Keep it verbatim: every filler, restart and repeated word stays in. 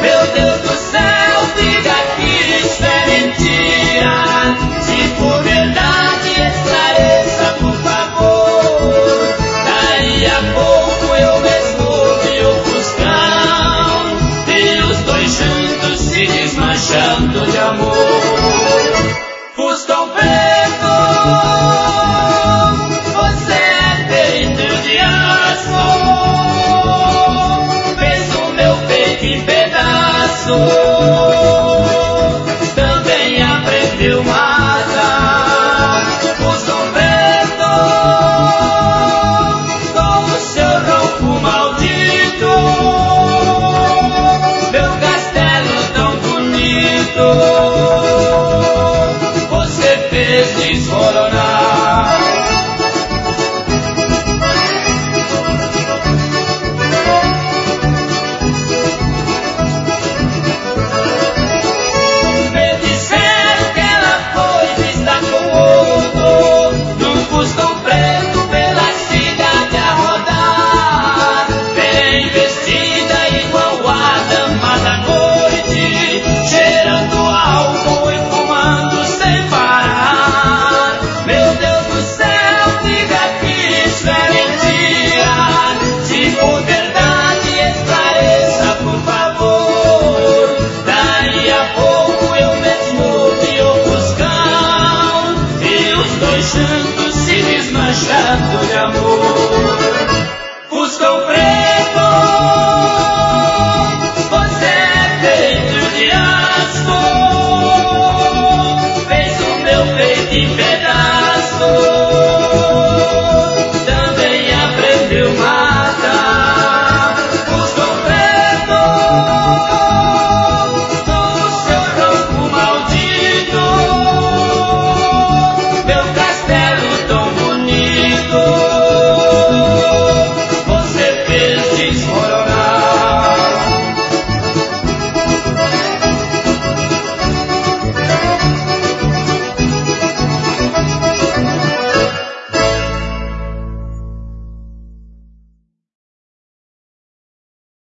Meu Deus do céu, diga que isso é mentira. Se for verdade, esclareça, por favor. Daí a pouco eu mesmo vi o Fuscão e os dois juntos se desmanchando de amor. Fuscão preto, você é feito de aço, fez o meu peito em pedaço, também aprendeu mata. Fuscão preto, com o seu ronco maldito, meu castelo tão bonito fez desmoronar. Me disseram que ela foi vista com outro, num Fuscão preto pela cidade a rodar, bem vestida igual a dama da noite, cheirando álcool e fumando sem parar. Meu Deus do céu, diga que isso é mentira. Se for verdade, esclareça, por favor. Daí a pouco eu mesmo vi o Fuscão e os dois juntos se desmanchando de amor. Fuscão preto.